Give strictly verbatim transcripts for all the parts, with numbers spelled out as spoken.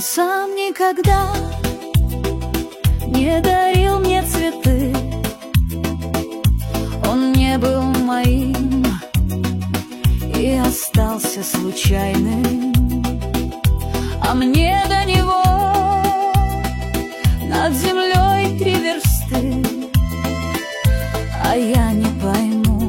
сам никогда не дарил мне цветы, он не был моим и остался случайным. А мне до него над землей три версты, а я не пойму,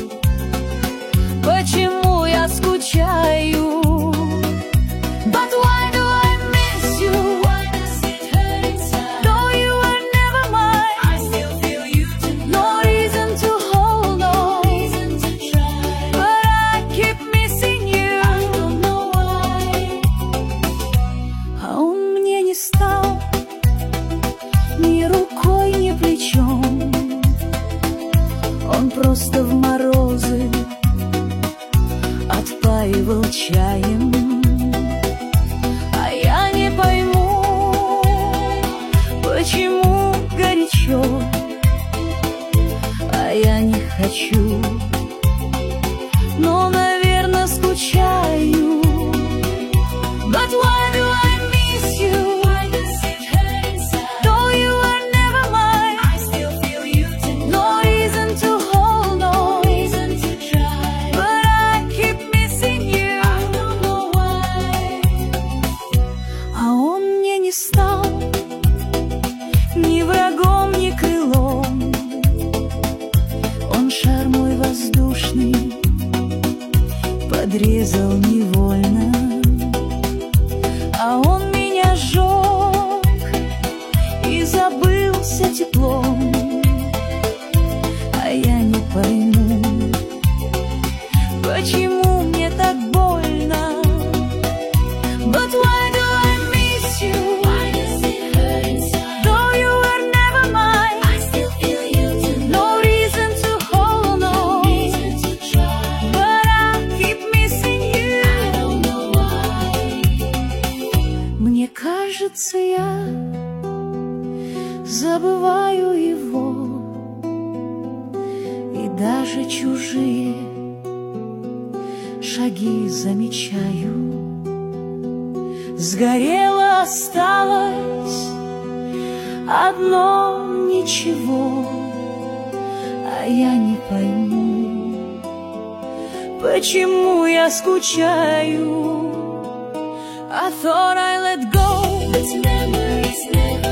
почему я скучаю. But why do I miss you? Why does it hurt inside? Though you are never mine, I still feel you tonight. No reason to hold on, no reason to try, but I keep missing you. I don't know why. А он мне не стал ни рукой, ни плечом, он просто в морозы отпаивал чаем. А я не пойму, почему горячо, а я не хочу, но, наверное, скучаю. But why do I miss you? Why does it hurt inside? Though you are never mine, I still feel you tonight. No reason to hold on, no reason to try, but I keep missing you. I don't know why. А он мне не стал ни врагом, ни крылом, он шар мой воздушный подрезал невольно. А он меня сжег и забылся теплом, а я не пойму, почему мне так больно. But why do I miss you? Why does it hurt inside? Though you are never mine, I still feel you tonight. No reason to hold on, no reason to try, but I keep missing you. I don't know why. Мне кажется, я забываю его, и даже чужие шаги замечаю. Сгорело, осталось одно ничего, а я не пойму, почему я скучаю. I thought I let go, but memories never